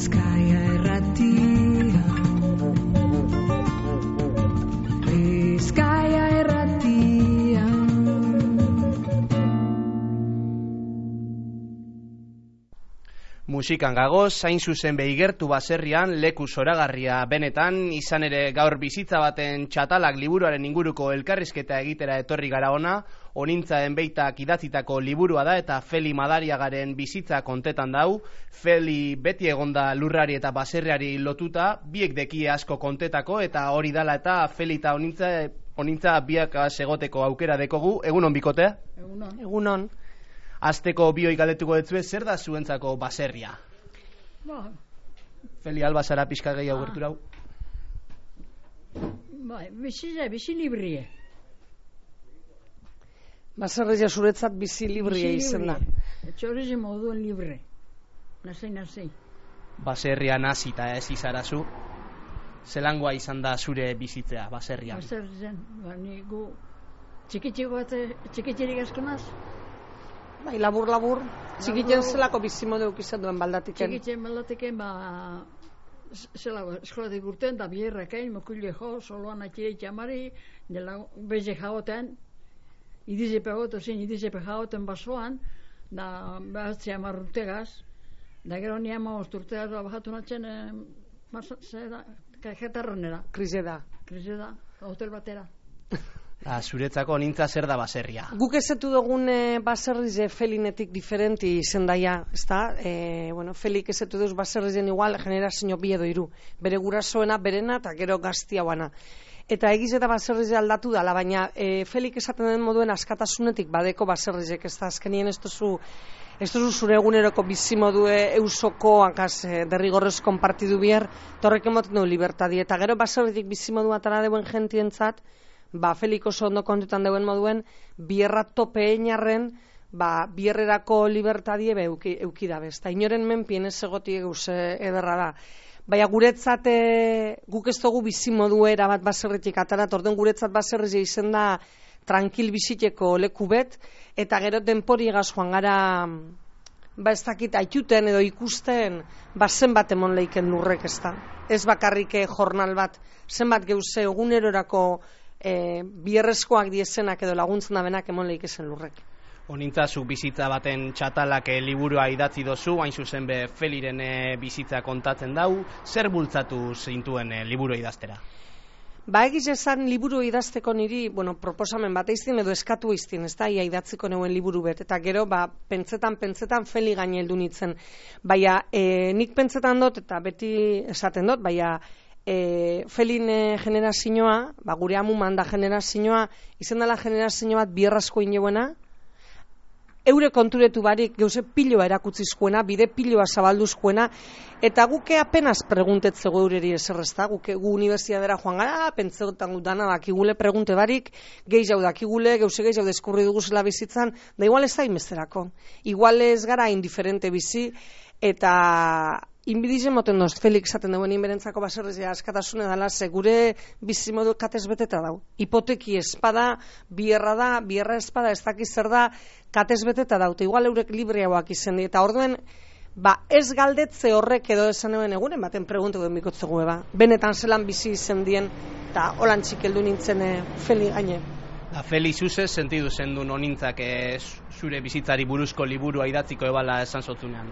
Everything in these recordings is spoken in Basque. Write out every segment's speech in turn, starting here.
Bizkaia Irratia. Bizkaia Irratia. Musikan gagoz, hain zuzen behigertu baserrian leku zoragarria benetan, izan ere gaur bizitza baten txatalak liburuaren inguruko elkarrizketa egitera etorri gara ona, honintzaen beitak idatzitako liburua da eta Feli Madariagaren bizitza kontetan dau. Feli beti egonda lurrari eta baserriari lotuta, biek dekie asko kontetako eta hori dala eta Feli eta honintza biak segoteko aukera dekogu. Egunon bikote? Egunon. Azteko bioi galdetuko detzue, zer da zuentzako baserria? Feli, albazara pixka gehiago gerturau. Bizi librie. Baserria zuretzat bizi librie izen da. Etxorri moduen libre. Nasei. Baserria nazita ez izarazu. Zelangoa izan da zure bizitzea, baserrian? Baserrian, gu txikitxirik askonaz. Bai, labur, txikitzen zelako bizimodu eukizan duen baldatiken. Txikitzen baldatiken, eskolatik urten, da bierrakain, mokuile jo, soloan atxire txamari, beze jaoten, idizepe jaoten basoan, da behatzea marrutegaz, da gero nian maosturtegaz, bajatu natzen, kajetarronera. Krizeda, hotel batera. Zuretzako nintza zer da baserria? Guk ezetu dugun baserrize Felinetik diferenti izen daia, ezta? Felik ezetu duz baserrizen igual generazio bi edo hiru. Bere gurasoena, berena eta gero gaztiauana. Eta egiz eta baserrize aldatu dala, baina Felik esaten den moduen askatasunetik badeko baserrizek, ez da azkenien ez duzu zure eguneroko bizimodue eusoko hankaz derrigorrez konpartidu bihar, torrek emoten du libertadi. Eta gero baserritik bizimodu atara deuen jentientzat, Felik oso ondo kontutan deuen moduen, bierra tope einarren, bierrerako libertadie euki dabe. Eta inoren menpien ez egotik egus ederra da. Baina guretzat, guk ez dugu bizimodu erabat baserritik atara, orden guretzat baserrize izen da tranquil biziteko leku bet, eta gero denpori egaz joan gara, ez dakit aituten edo ikusten, zenbat emon leiken lurrek ez da. Ez bakarrik jornal bat, zenbat geuse egunerorako bierrezkoak diesenak edo laguntzen da benak emon leikezen lurrek. Honintzazuk bizitza baten txatalak liburua idatzi dozu, hain zuzen be Feliren bizitza kontatzen dau, zer bultzatu zintuen liburua idaztera? Egiz esan liburu idazteko niri, proposamen bat eiztin edo eskatu eiztin, ez da, ia idatziko neuen liburu bet, eta gero, pentsetan Feli gaine heldu nintzen. Baina, nik pentsetan dut, eta beti esaten dut, baina, Felin generazioa, gure amuman da generazioa, izen dela generazio bat bierrazko ineuena, eure konturetu barik geuse piloa erakutzizkoena, bide piloa zabalduzkoena, eta guke apenas preguntetzego eureri eserrezta, guke gu unibertsiadera joan gara, pentsetan dana dakigule pregunte barik, gehiago dakigule, geuse gehiago deskurri dugu zela bizitzan, da igual ez da inbezterako. Igual ez gara indiferente bizi, eta inbidize moten doz, Felix zaten duen inberentzako baserrizea askatasune dala, gure bizimodu katez beteta dau. Hipoteki espada, bierra espada, ez dakiz zer da, katez beteta daute, igual eurek libreagoak izen di, eta orduen, ez galdetze horrek edo esan egun egunen baten pregunte duen bikotzegu benetan zelan bizi izen dien, eta holan txikeldu nintzen Feli gaine. Feli zuzez sentidu zen du nonintzak zure bizitzari buruzko liburua idatziko ebala esan zotzunean?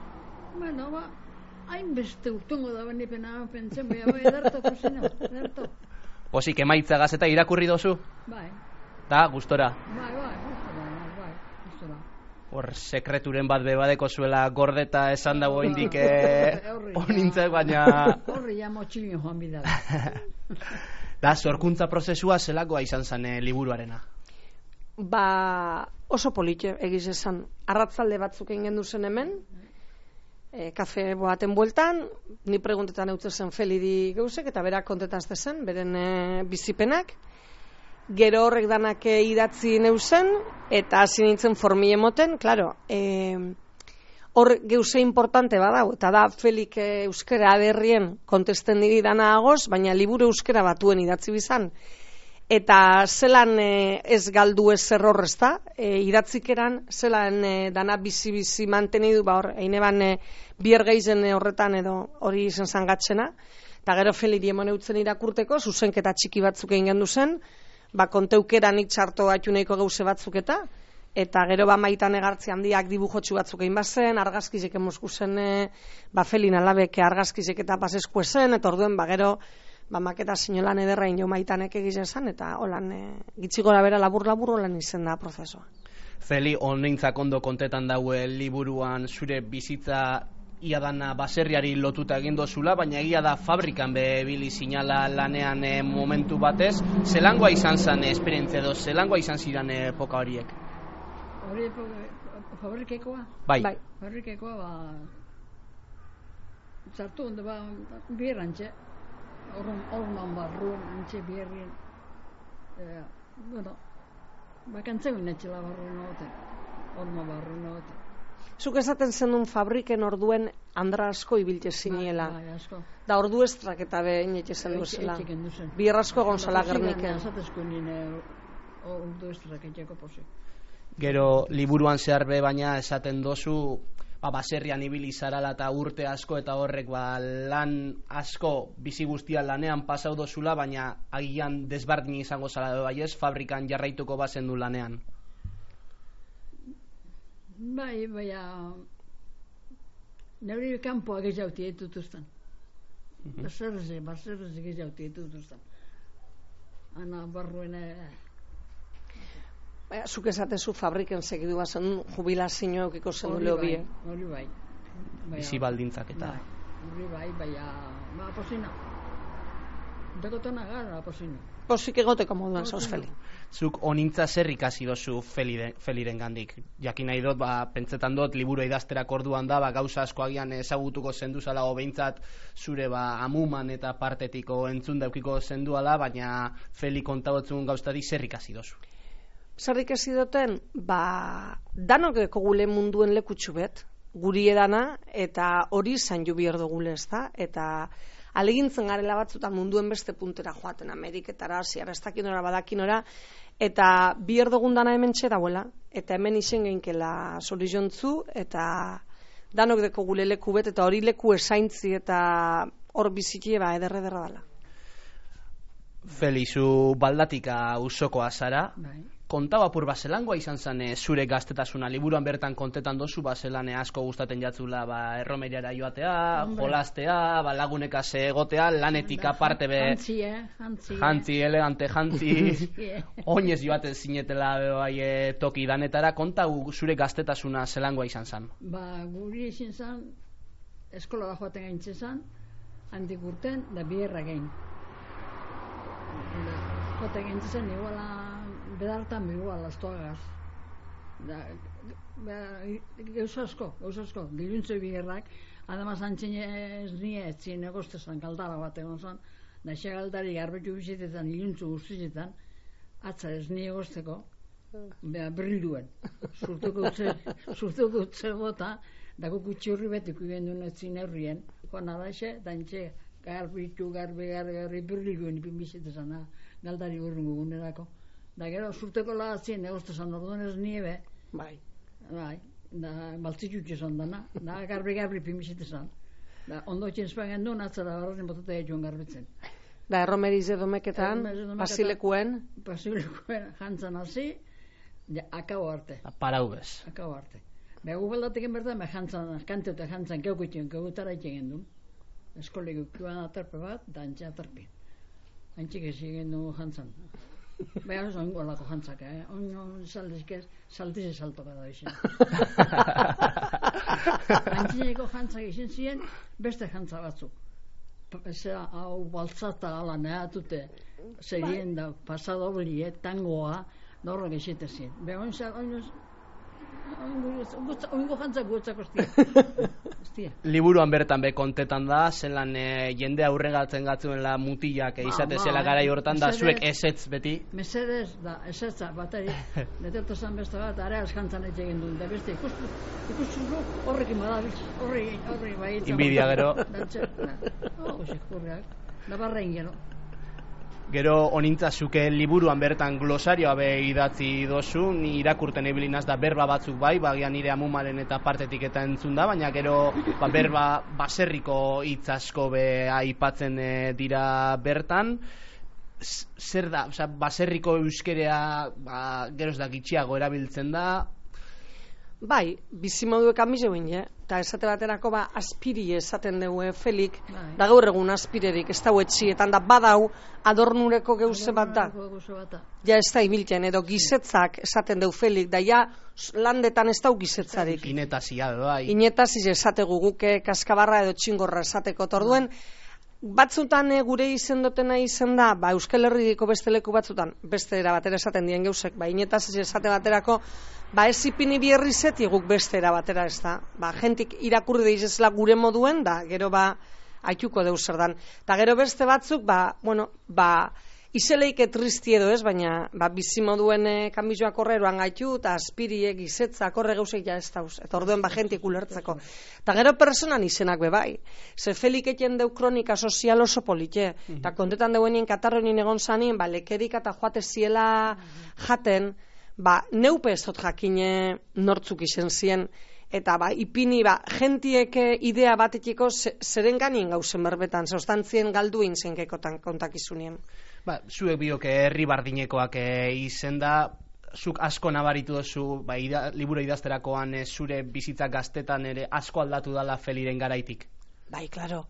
Hainbeste urtungo da benipena pentzen, edarto kusina, edarto. Posik emaitza gazeta irakurri dozu? Bai. Da, gustora? Bai, gustora. Hor, sekreturen bat bebadeko zuela gordeta esan dago indik honintzak, baina... Horri ja motxilin joan bidala. Da, sorkuntza prozesua zelakoa izan zen liburuarena? Oso politxe egiz esan. Arratzalde batzuk egin gendu zen hemen, kafe boaten bueltan, ni preguntetan eutzen Feli di geusek, eta berak kontetazte zen, beren bizipenak. Gero horrek danak idatzi neuzen, eta hasi nintzen formi emoten, klaro, hor geuse importante badau, eta da Felik euskera aderrien kontesten diri dana agoz, baina liburu euskera batuen idatzi bizan. eta zelan ez galdu ez error, ezta? Idatzikeran, zelan dana bizi-bizi mantenidu, hor, eineban biergeizen horretan edo hori izen zangatzena, eta gero Feli diemone utzen irakurteko, zuzenketa txiki batzuk egin gendu zen, konteukeran itxarto atxuneiko gauze batzuk eta gero maitan egartzi handiak dibujotxu batzuk egin bazen, argazkizek emosku zen, Felin alabek argazkizek eta pasesku zen, eta orduen gero maketa sinolan ederrain jo maitanek egize zen, eta holan gitzi gora bera labur-labur holan izen da prozesua. Feli, honintzak ondo kontetan daue liburuan zure bizitza ia dana baserriari lotuta egin dozula, baina egia da fabrikan bebili zinala lanean momentu batez. Zelangoa izan zen esperientzia edo, zelangoa izan ziren epoka horiek? Hori fabrikekoa? Bai. Fabrikekoa, zartu ondo, bierantxe, orman barruen, antxe bierrien, kantzegun etxela barruen ote, orman barruen ote. Zuk esaten zenun fabriken orduen andra asko ibiltze ziniela. Bai, asko. Da ordu estrak eta behin etxezen duzela. Bierrasko gonzala Gerniken. Esatezko nire ordu estrak etxeko posi. Gero liburuan zehar baina esaten dozu, baserrian ibili zarala eta urte asko eta horrek lan asko bizi guztia lanean pasau dozula, baina agian desbardin izango zala bai ez, fabrikan jarraituko bazen du lanean. Bai, neuri kanpoak egauti etutuzten. Baserreze egauti etutuzten. Ana barruene... Zuk esatezu fabriken segidu bazen jubilazio eukiko zen du lehobie. Hori bai. Bizi baldintzak eta... Hori bai, posina. Dekotona gara, posina. Posik egoteko moduan, zauz Feli. Zuk onintza zer ikasi dozu Feliren gandik. Jakin nahi dut, pentsetan dut, liburu idazterak orduan da, gauza asko agian ezagutuko zenduzala, behintzat zure amuman eta partetiko entzun daukiko zenduala, baina Feli kontagotzun gauztari zer ikasi dozu. Zer ikasi duten, danok dekogule munduen lekutxu bet, guri edana, eta hori zain ju bihar dugule, ez da? Eta alegintzen garela batzutan munduen beste puntera joaten, Ameriketara, Asiara, ez dakinora, badakinora, eta bihar dugun dana hemen txedauela, eta hemen izen geinkela sorizontzu, eta danok dekogule leku bet, eta hori leku esaintzi, eta hor biziki ederra dela. Feli, zu baldatika usokoa zara, kontau apur zelangoa izan zen zure gaztetasuna, liburuan bertan kontetan dozu zelan asko gustaten jatzula erromeriara joatea, jolastea, lagunekaz egotea, lanetik aparte jantzi, elegante jantzi, oinez joaten zinetela toki danetara, kontau zure gaztetasuna zelangoa izan zen? Guri izin zen, eskola da joaten gaintzen zen, handik urten, da bierra gain. Joaten gaintzen zen, iguala bedartan igual astoagaz. Gauza asko, diluntze bierrak, además antzin ez nire etzien egostezan galdara bat egon zan, da xe galdari garbetu bizitetan, diluntzu guztietan, atza ez nire egosteko, brilduen. Surtuko utze gota, dago gutxi horri betik gendun etzin herrien, joan adaxe, da entxe garbi brilduen ipin bizitetan, galdari urrungu gunerako. Da gero, surteko lagatzien egostezan orduan ez niebe. Bai. Da baltzitxutxe zan dana. Da garbi pimisitezan. Da ondo txenzpen gendun atzara barren botatea joan garbitzen. Da erromeriz edomeketan, pasilekuen? Pasilekuen jantzan hasi, akau arte. Parau bez. Akau arte. Begu baldateken bertan, kante eta jantzan keukutxen, keukutara itxen gendun. Eskolegu kuan atarpe bat, da antxe atarpe. Antxik ezi gendu jantzan. Baina oso ongo lako jantzak, ongo saltize saltoka da izan. Antzineko jantzak izan ziren, beste jantza batzuk. Zera, hau baltzata gala nehatute, zerien da, pasadobli, tangoa, norrak esite ziren. Baina ongo jantzak guetzako estia. Liburuan bertan kontetan da, zelan jende aurregatzen gatzuela mutilak izate zela garai hortan da, zuek esetz beti? Mesedez, da, esetza, batari, netertu zan beste bat, areaz jantzan egin duen, da beste, ikustu horrekin badabiz, horri bai. Inbidia gero. Da barrein gero. Gero onintzazuke liburuan bertan glosarioa be idatzi dozu, ni irakurten ebilinaz da berba batzuk bai, bagian nire amumaren eta partetik eta entzun da, baina gero berba baserriko hitz asko be aipatzen dira bertan. Zer da, baserriko euskerea geroz da gitxiago erabiltzen da? Bai, bizimodu kamize bine, eta esate baterako aspiri esaten dugu Felik, da gaur egun aspirerik, ez dau etxietan da badau adornureko geuse bat da. Ja ez da ibiltzen, edo gizetzak esaten dugu Felik, da ja landetan ez dau gizetzarik. Inetazia, bai. Inetaziz esategu guke kaskabarra edo txingorra esateko torduen, batzutan gure izendotena izen da, Euskal Herriko beste leku batzutan, beste era batera esaten dien geusek, inetaziz esate baterako, ez ipini bierri zeti guk beste era batera ez da. Jentik irakurri deizezela gure moduen, da, gero aituko deus zer dan. Ta gero beste batzuk, izeleike tristi edo ez, baina bizimoduen kanbizoak horreroan gaitu, eta aspiriek, izetzak, horre gauzek ja ez dauz. Eta orduen jentik ulertzeko. Ta gero personan izenak bai. Ze Felik eken deu kronika sozial oso polite. Eta kontetan deuenien katarronin egon zanin, lekerik eta joate ziela jaten, neupe ez dut jakine nortzuk izen zien, eta ipini jentiek idea batetiko zerenganien gauzen berbetan, zaustantzien galduin zenkekotan kontakizunien. Zuek biok herri bardinekoak izen da, zuk asko nabaritu dozu, liburu idazterakoan zure bizitza gaztetan ere asko aldatu dala Feliren garaitik. Bai, klaro.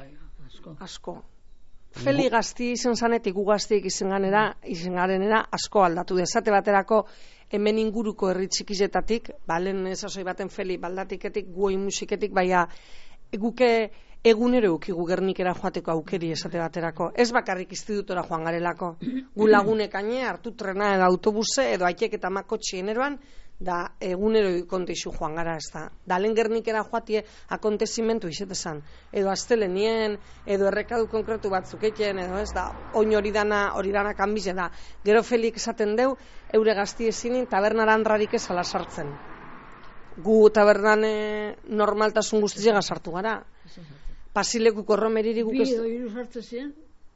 Asko. Feli gazti izen zanetik, gu gaztiek izen garenera asko aldatu. Desate baterako hemen inguruko herri txikizetatik, lehen ezazoi baten Feli baldatiketik, guoi musiketik, guke egunero ukigu Gernikera joateko aukeri esate baterako. Ez bakarrik institutora joan garelako. Gu lagunek aine hartu trena edo autobuse edo aitek eta makotxien eroan, da egunero konteixu joan gara ez da. Da lehen Gernikera joatie akontezimentu izetezan. Edo astelenien, edo errekadu konkretu batzuk eken, edo ez da, oin hori dana kanbize da. Gero Felik esaten deu, eure gazti ezinin tabernaran rarik ez ala sartzen. Gu tabernan normaltasun guztiega sartu gara. Pasilekuko romeriri guk ez... Bi edo hiru sartzen ziren,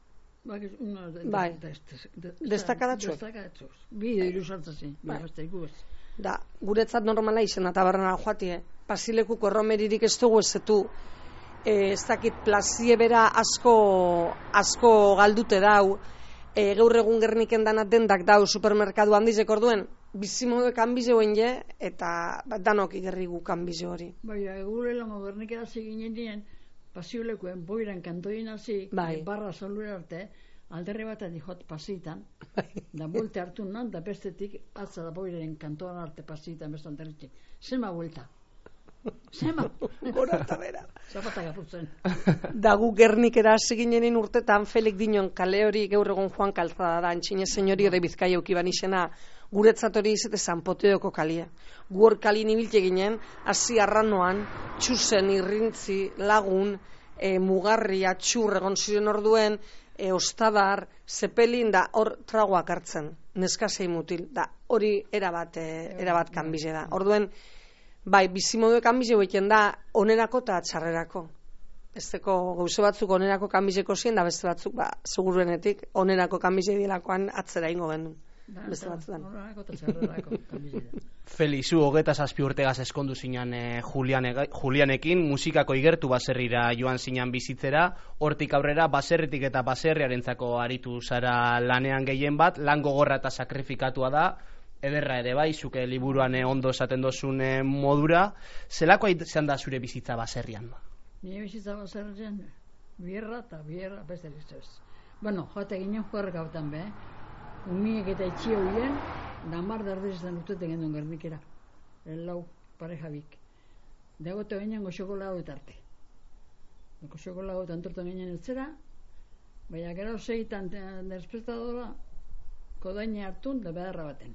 destakadatxuek. Bi edo hiru sartzen ziren, Da, guretzat normala izena tabernara joatie. Pasilekuko erromeririk ez dugu ezetu, ez dakit plazie bera asko galdute dau, gaur egun Gerniken danat dendak dau supermerkadu handizek orduen, bizimodu kanbize hoen eta danok igerri gu kanbize hori. Gure lango Gernikera zeginen dien, pasiolekuen boiran kantoien hasi, barra salura arte, alderri bat adihot pasitan, da buelte hartu nan, da bestetik atza da boiraren kantoan arte pasitan bestan territxe. Zema buelta. Zema. Gora eta bera. Zapatak aputzen. Da gu Gernikera hasi ginenin urtetan Felik dinon kale hori gaur egon Juan Calzada da, antxine senyori de Bizkaia ukiban izena, guretzat hori izate San Poteoko kalia. Gu hor kalin ibiltze ginen, hasi arranoan, txusen, irrintzi, lagun, mugarri, atxur egon ziren orduen, ostadar, zepelin da hor tragoak hartzen, neskasei mutil, da hori erabat kanbize da. Orduen, bizimodu kanbize hoiken da onerako eta txarrerako. Ezteko gauze batzuk onerako kanbizeko zien, da beste batzuk, seguruenetik, onerako kanbize dilakoan atzera ingo gendu. Beste batzutan. Feli, zu 27 urtegaz eskondu zinan Julianekin, musikako igertu baserrira joan zinan bizitzera, hortik aurrera baserritik eta baserriarentzako aritu zara lanean gehien bat, lan gogorra eta sakrifikatua da, ederra ere bai, zuke liburuan ondo esaten dozun modura, zelako izan da zure bizitza baserrian? Nire bizitza baserrian, bierra, beste listoz. Joate ginen juerra gautan be, umiek eta etxio hien, damar dardezizan urtete gendun Gernikera. Lau pareja bik. Dagote ginen goxoko lagu etarte. Goxoko lagu entortan ginen etzera, baina gero zeitan despertadora kodaine hartun da beharra baten.